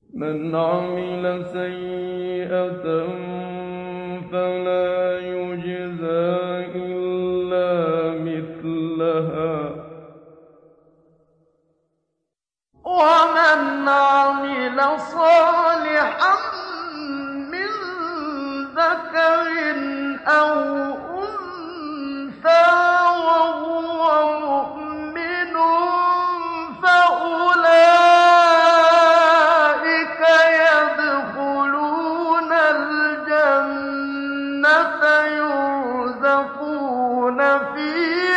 من عمل سيئة فلا يجزى إلا مثلها ومن عمل صالحا من ذكر أو أنثى وهو مؤمن فأولئك يدخلون الجنة يرزقون فيها